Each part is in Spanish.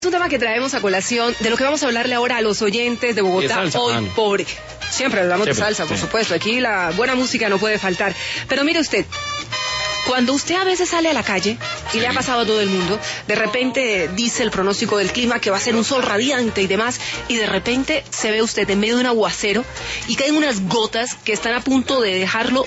Es un tema que traemos a colación, de lo que vamos a hablarle ahora a los oyentes de Bogotá, salsa, hoy pobre. Siempre hablamos de salsa, por sí. supuesto. Aquí la buena música no puede faltar. Pero mire usted, cuando usted a veces sale a la calle, y le ha pasado a todo el mundo, de repente dice el pronóstico del clima que va a ser un sol radiante y demás, y de repente se ve usted en medio de un aguacero y caen unas gotas que están a punto de dejarlo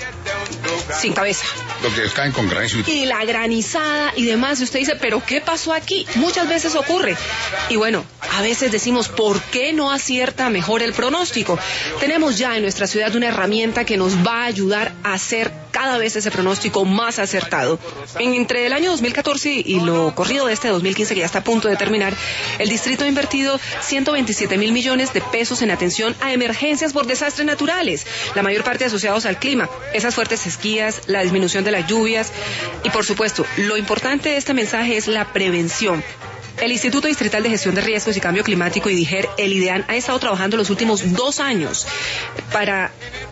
sin cabeza. Lo que caen con granizo. Y la granizada y demás, y usted dice, ¿pero qué pasó aquí? Muchas veces ocurre. Y bueno, a veces decimos, ¿por qué no acierta mejor el pronóstico? Tenemos ya en nuestra ciudad una herramienta que nos va a ayudar a hacer cada vez ese pronóstico más acertado. Entre el año 2014 y lo corrido de este 2015, que ya está a punto de terminar, el distrito ha invertido 127.000 millones de pesos en atención a emergencias por desastres naturales, la mayor parte asociados al clima, esas fuertes sequías, la disminución de las lluvias y, por supuesto, lo importante de este mensaje es la prevención. El Instituto Distrital de Gestión de Riesgos y Cambio Climático, IDIGER, el IDEAN, ha estado trabajando los últimos 2 años para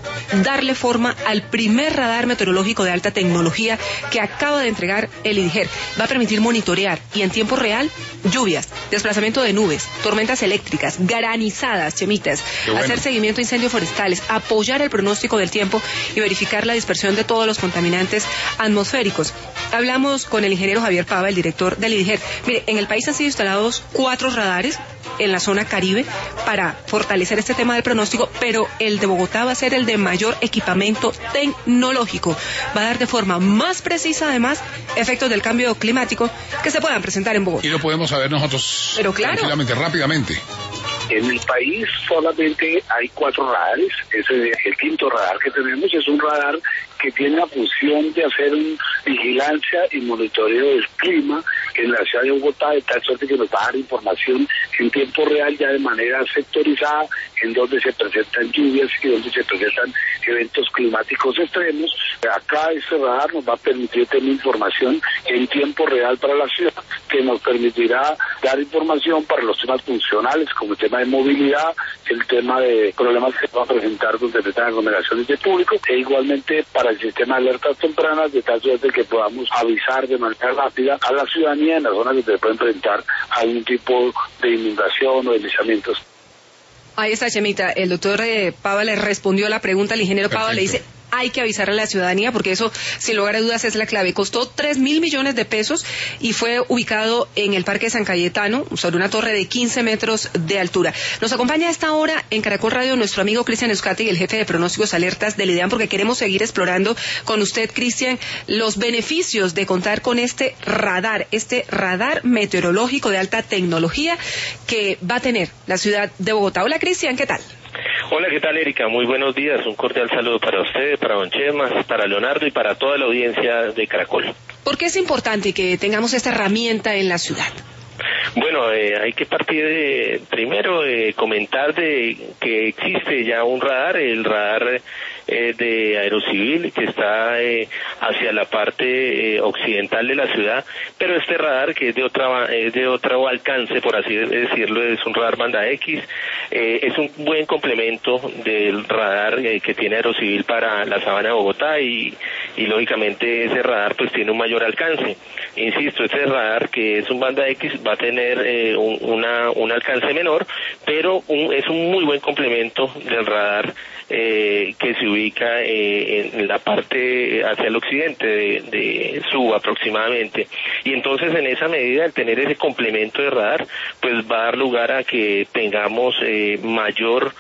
darle forma al primer radar meteorológico de alta tecnología que acaba de entregar el IDIGER. Va a permitir monitorear y en tiempo real lluvias, desplazamiento de nubes, tormentas eléctricas, granizadas, chemitas, hacer seguimiento de incendios forestales, apoyar el pronóstico del tiempo y verificar la dispersión de todos los contaminantes atmosféricos. Hablamos con el ingeniero Javier Pava, el director del IDIGER. Mire, en el país han sido instalados 4 radares en la zona Caribe para fortalecer este tema del pronóstico, pero el de Bogotá va a ser el de mayor equipamiento tecnológico. Va a dar de forma más precisa, además, efectos del cambio climático que se puedan presentar en Bogotá. Y lo podemos saber nosotros tranquilamente, rápidamente. En el país solamente hay 4 radares. El quinto radar que tenemos es un radar que tiene la función de hacer vigilancia y monitoreo del clima en la ciudad de Bogotá, de tal suerte que nos va a dar información en tiempo real, ya de manera sectorizada, en donde se presentan lluvias y donde se presentan eventos climáticos extremos. Acá este radar nos va a permitir tener información en tiempo real para la ciudad, que nos permitirá dar información para los temas funcionales, como el tema de movilidad, el tema de problemas que se van a presentar donde se están aglomeraciones de público, e igualmente para el sistema de alertas tempranas, de tal suerte que podamos avisar de manera rápida a la ciudadanía en las zonas donde se pueden presentar algún tipo de inundación o deslizamientos. Ahí está, Chemita. El doctor Pava le respondió a la pregunta al ingeniero Pava, le dice, hay que avisar a la ciudadanía porque eso, sin lugar a dudas, es la clave. Costó 3.000 millones de pesos y fue ubicado en el Parque San Cayetano, sobre una torre de 15 metros de altura. Nos acompaña a esta hora en Caracol Radio nuestro amigo Cristian Euskati, el jefe de pronósticos alertas del IDEAN, porque queremos seguir explorando con usted, Cristian, los beneficios de contar con este radar meteorológico de alta tecnología que va a tener la ciudad de Bogotá. Hola, Cristian, ¿qué tal? Hola, ¿qué tal, Erika? Muy buenos días. Un cordial saludo para usted, para don Chema, para Leonardo y para toda la audiencia de Caracol. ¿Por qué es importante que tengamos esta herramienta en la ciudad? Bueno, hay que partir de, primero, comentar de que existe ya un radar, el radar de Aerocivil, que está hacia la parte occidental de la ciudad, pero este radar, que es de otro alcance, por así decirlo, es un radar banda X, es un buen complemento del radar que tiene Aerocivil para la sabana de Bogotá y lógicamente ese radar pues tiene un mayor alcance. Insisto, este radar, que es un banda X, va a tener un alcance menor, pero es un muy buen complemento del radar que se ubica en la parte hacia el occidente de Suba aproximadamente. Y entonces, en esa medida, el tener ese complemento de radar pues va a dar lugar a que tengamos mayor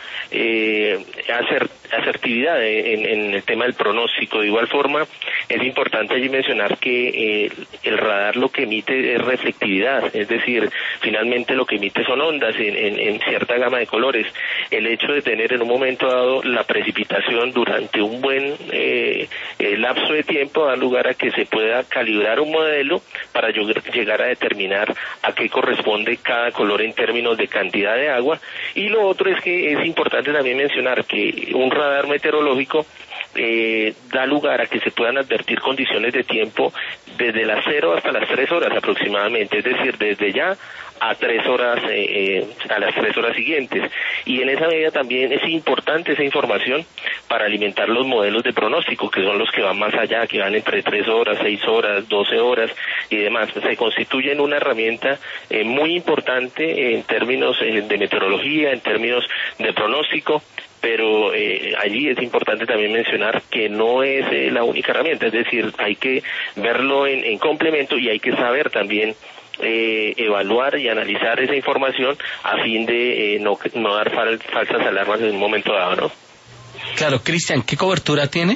asertividad en el tema del pronóstico. De igual forma, es importante allí mencionar que el radar lo que emite es reflectividad, es decir, finalmente lo que emite son ondas en cierta gama de colores. El hecho de tener en un momento dado la precipitación durante un buen lapso de tiempo da lugar a que se pueda calibrar un modelo para llegar a determinar a qué corresponde cada color en términos de cantidad de agua. Y lo otro es que es importante también mencionar que un radar meteorológico da lugar a que se puedan advertir condiciones de tiempo desde las 0 hasta las 3 horas aproximadamente, es decir, desde ya a 3 horas, a las 3 horas siguientes. Y en esa medida también es importante esa información para alimentar los modelos de pronóstico, que son los que van más allá, que van entre 3 horas, 6 horas, 12 horas y demás. Se constituyen una herramienta muy importante en términos de meteorología, en términos de pronóstico, pero allí es importante también mencionar que no es la única herramienta, es decir, hay que verlo en complemento y hay que saber también evaluar y analizar esa información a fin de no dar falsas alarmas en un momento dado, ¿no? Claro, Cristian, ¿qué cobertura tiene?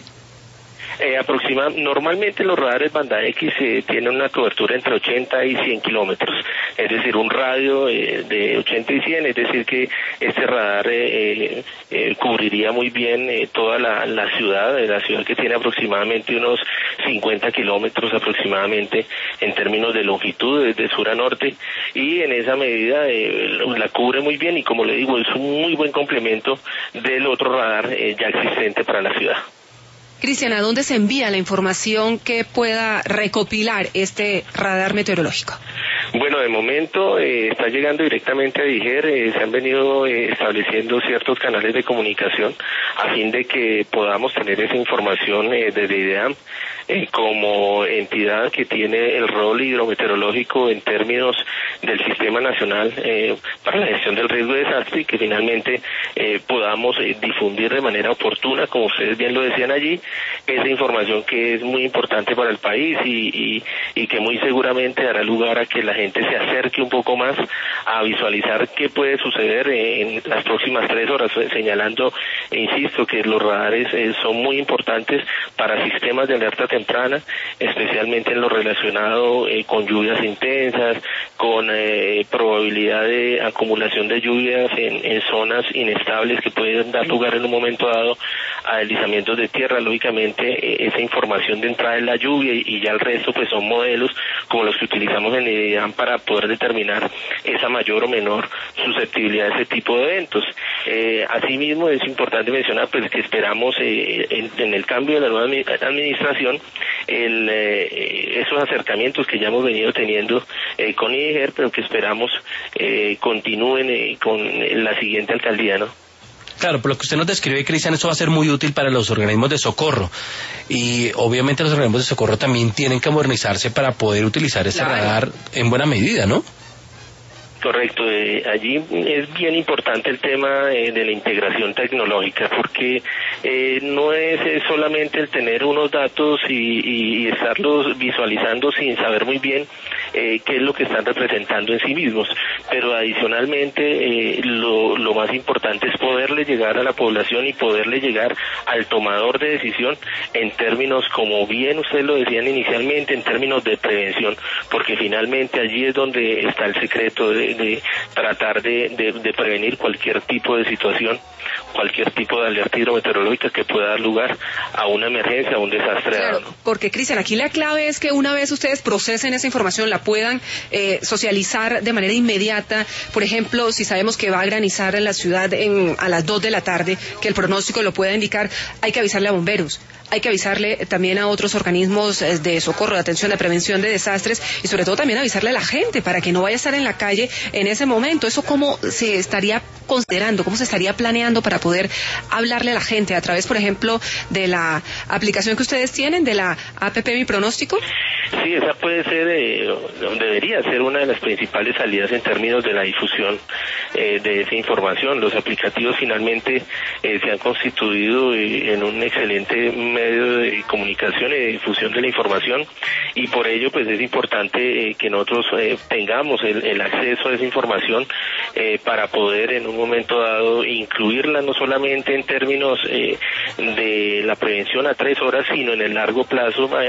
Normalmente los radares banda X tienen una cobertura entre 80 y 100 kilómetros, es decir, un radio de 80 y 100, es decir que este radar cubriría muy bien toda la ciudad que tiene aproximadamente unos 50 kilómetros aproximadamente en términos de longitud desde sur a norte, y en esa medida la cubre muy bien y, como le digo, es un muy buen complemento del otro radar ya existente para la ciudad. Cristian, ¿a dónde se envía la información que pueda recopilar este radar meteorológico? Bueno, de momento está llegando directamente a DIGER, se han venido estableciendo ciertos canales de comunicación a fin de que podamos tener esa información desde IDEAM como entidad que tiene el rol hidrometeorológico en términos del Sistema Nacional para la Gestión del Riesgo de Desastre, y que finalmente podamos difundir de manera oportuna, como ustedes bien lo decían allí, esa información que es muy importante para el país y que muy seguramente dará lugar a que la gente se acerque un poco más a visualizar qué puede suceder en las próximas 3 horas, señalando, insisto, que los radares son muy importantes para sistemas de alerta temprana, especialmente en lo relacionado con lluvias intensas, con probabilidad de acumulación de lluvias en zonas inestables que pueden dar lugar en un momento dado a deslizamientos de tierra. Lógicamente esa información de entrada en la lluvia y ya el resto pues son modelos como los que utilizamos en IDEAM para poder determinar esa mayor o menor susceptibilidad a ese tipo de eventos. Asimismo es importante mencionar pues que esperamos en el cambio de la nueva administración esos acercamientos que ya hemos venido teniendo con IDIGER, pero que esperamos continúen con la siguiente alcaldía, ¿no? Claro, por lo que usted nos describe, Cristian, eso va a ser muy útil para los organismos de socorro. Y obviamente los organismos de socorro también tienen que modernizarse para poder utilizar ese radar en buena medida, ¿no? Correcto, allí es bien importante el tema de la integración tecnológica, porque no es solamente el tener unos datos y estarlos visualizando sin saber muy bien qué es lo que están representando en sí mismos, pero adicionalmente lo más importante es poderle llegar a la población y poderle llegar al tomador de decisión en términos, como bien ustedes lo decían inicialmente, en términos de prevención, porque finalmente allí es donde está el secreto de tratar de prevenir cualquier tipo de situación, cualquier tipo de alerta hidrometeorológica que pueda dar lugar a una emergencia, a un desastre. Claro, porque Cristian, aquí la clave es que una vez ustedes procesen esa información, la puedan socializar de manera inmediata. Por ejemplo, si sabemos que va a granizar en la ciudad a las 2 de la tarde, que el pronóstico lo pueda indicar, hay que avisarle a bomberos. Hay que avisarle también a otros organismos de socorro, de atención, de prevención de desastres, y sobre todo también avisarle a la gente para que no vaya a estar en la calle en ese momento. ¿Eso cómo se estaría considerando, cómo se estaría planeando para poder hablarle a la gente a través, por ejemplo, de la aplicación que ustedes tienen, de la APP Mi Pronóstico? Sí, esa puede ser, debería ser una de las principales salidas en términos de la difusión de esa información. Los aplicativos finalmente se han constituido en un excelente medio de comunicación y de difusión de la información, y por ello pues es importante que nosotros tengamos el acceso a esa información para poder en un momento dado incluirla no solamente en términos de la prevención a 3 horas, sino en el largo plazo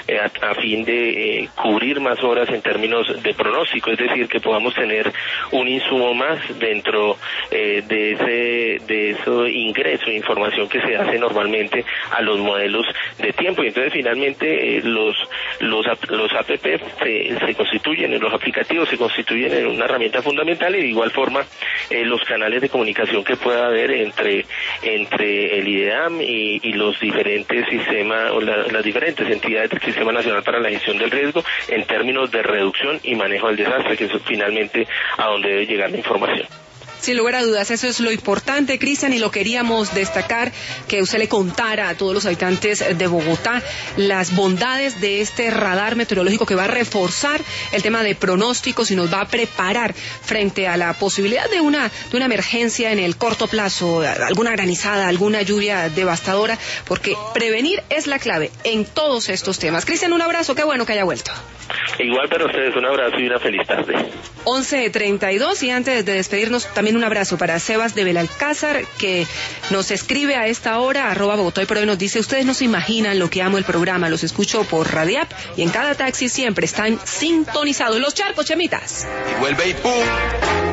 a fin de cubrir más horas en términos de pronóstico, es decir, que podamos tener un insumo más dentro de ese ingreso de información que se hace normalmente a los modelos de tiempo. Y entonces finalmente los app se constituyen, los aplicativos se constituyen en una herramienta fundamental, y de igual forma los canales de comunicación que pueda haber entre el IDEAM y los diferentes sistemas o las diferentes entidades del Sistema Nacional para la Gestión del Riesgo en términos de reducción y manejo del desastre, que es finalmente a donde debe llegar la información. Sin lugar a dudas, eso es lo importante, Cristian, y lo queríamos destacar, que usted le contara a todos los habitantes de Bogotá las bondades de este radar meteorológico que va a reforzar el tema de pronósticos y nos va a preparar frente a la posibilidad de una emergencia en el corto plazo, alguna granizada, alguna lluvia devastadora, porque prevenir es la clave en todos estos temas. Cristian, un abrazo, qué bueno que haya vuelto. Igual para ustedes, un abrazo y una feliz tarde. 11:32, y antes de despedirnos, también un abrazo para Sebas de Belalcázar, que nos escribe a esta hora, @Bogotá y por hoy nos dice: ustedes no se imaginan lo que amo el programa, los escucho por Radiap y en cada taxi siempre están sintonizados. Los charcos, Chemitas. Y vuelve y pum.